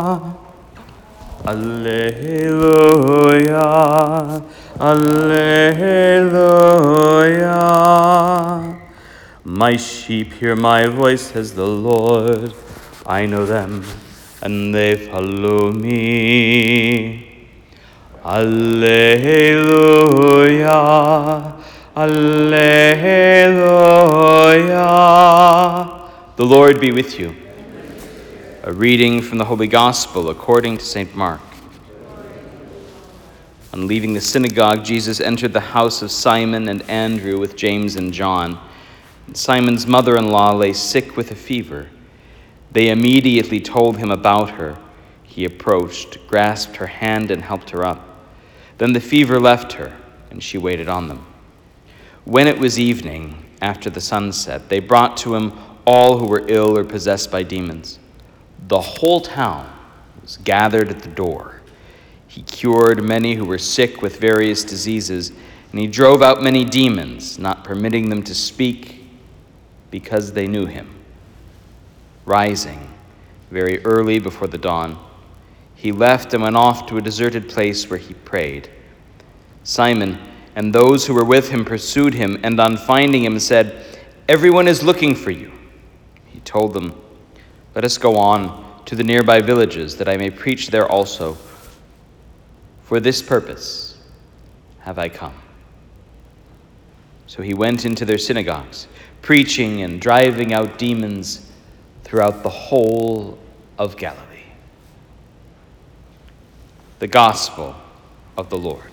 Alleluia, Alleluia. My sheep hear my voice, says the Lord. I know them, and they follow me. Alleluia, Alleluia. The Lord be with you. A reading from the Holy Gospel according to St. Mark. On leaving the synagogue, Jesus entered the house of Simon and Andrew with James and John. And Simon's mother-in-law lay sick with a fever. They immediately told him about her. He approached, grasped her hand, and helped her up. Then the fever left her, and she waited on them. When it was evening, after the sun set, they brought to him all who were ill or possessed by demons. The whole town was gathered at the door. He cured many who were sick with various diseases, and he drove out many demons, not permitting them to speak because they knew him. Rising very early before the dawn, he left and went off to a deserted place where he prayed. Simon and those who were with him pursued him, and on finding him said, "Everyone is looking for you." He told them, "Let us go on to the nearby villages, that I may preach there also. For this purpose have I come." So he went into their synagogues, preaching and driving out demons throughout the whole of Galilee. The Gospel of the Lord.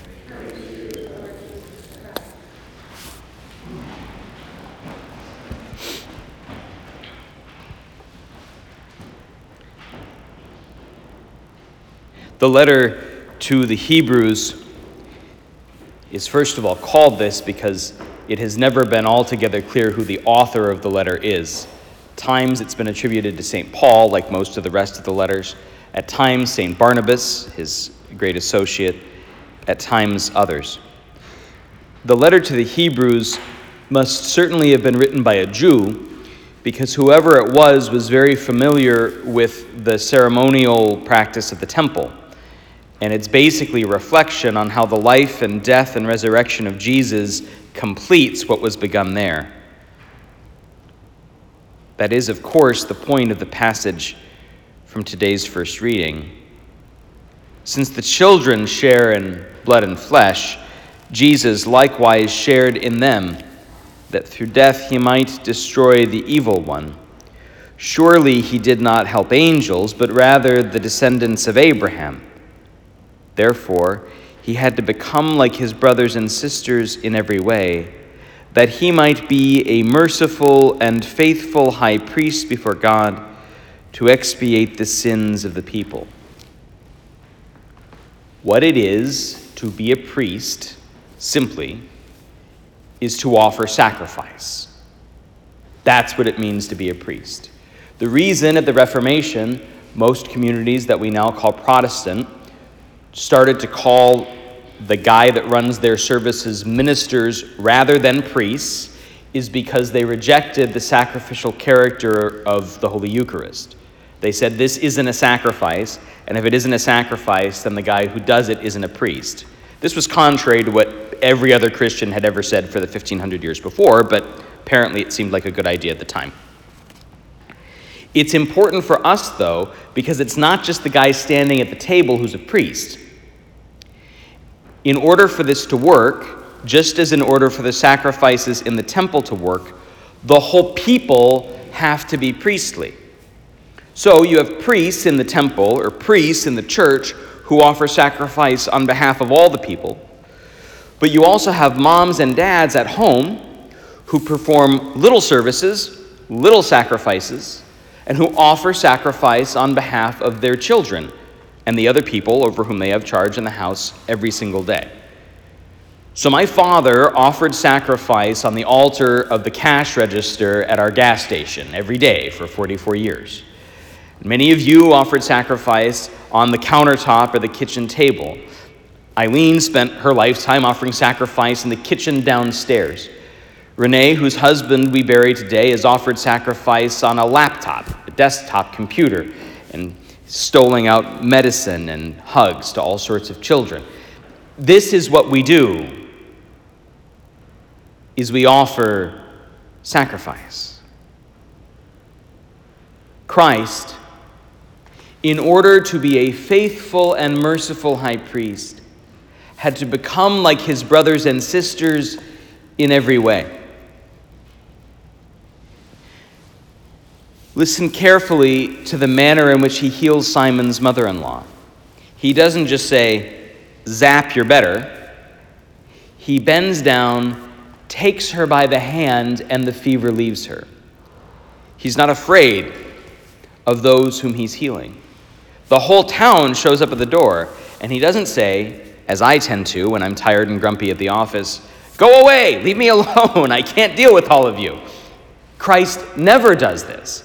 The letter to the Hebrews is first of all called this because it has never been altogether clear who the author of the letter is. At times it's been attributed to St. Paul, like most of the rest of the letters. At times St. Barnabas, his great associate. At times others. The letter to the Hebrews must certainly have been written by a Jew, because whoever it was very familiar with the ceremonial practice of the temple. And it's basically a reflection on how the life and death and resurrection of Jesus completes what was begun there. That is, of course, the point of the passage from today's first reading. Since the children share in blood and flesh, Jesus likewise shared in them, that through death he might destroy the evil one. Surely he did not help angels, but rather the descendants of Abraham. Therefore, he had to become like his brothers and sisters in every way, that he might be a merciful and faithful high priest before God to expiate the sins of the people. What it is to be a priest, simply, is to offer sacrifice. That's what it means to be a priest. The reason at the Reformation, most communities that we now call Protestant started to call the guy that runs their services ministers rather than priests is because they rejected the sacrificial character of the Holy Eucharist. They said this isn't a sacrifice, and if it isn't a sacrifice, then the guy who does it isn't a priest. This was contrary to what every other Christian had ever said for the 1500 years before, but apparently it seemed like a good idea at the time. It's important for us, though, because it's not just the guy standing at the table who's a priest. In order for this to work, just as in order for the sacrifices in the temple to work, the whole people have to be priestly. So you have priests in the temple, or priests in the church, who offer sacrifice on behalf of all the people. But you also have moms and dads at home who perform little services, little sacrifices, and who offer sacrifice on behalf of their children and the other people over whom they have charge in the house every single day. So my father offered sacrifice on the altar of the cash register at our gas station every day for 44 years. Many of you offered sacrifice on the countertop or the kitchen table. Eileen spent her lifetime offering sacrifice in the kitchen downstairs. Renee, whose husband we bury today, has offered sacrifice on a laptop, a desktop computer, and doling out medicine and hugs to all sorts of children. This is what we do, is we offer sacrifice. Christ, in order to be a faithful and merciful high priest, had to become like his brothers and sisters in every way. Listen carefully to the manner in which he heals Simon's mother-in-law. He doesn't just say, "Zap, you're better." He bends down, takes her by the hand, and the fever leaves her. He's not afraid of those whom he's healing. The whole town shows up at the door, and he doesn't say, as I tend to when I'm tired and grumpy at the office, "Go away, leave me alone, I can't deal with all of you." Christ never does this.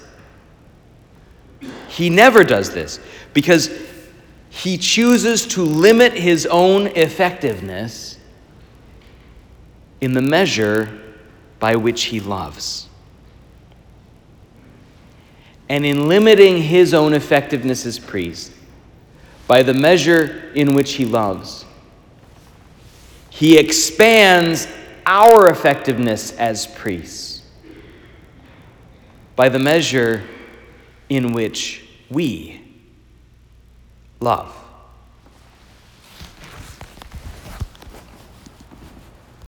He never does this because he chooses to limit his own effectiveness in the measure by which he loves. And in limiting his own effectiveness as priest, by the measure in which he loves, he expands our effectiveness as priests by the measure in which we love.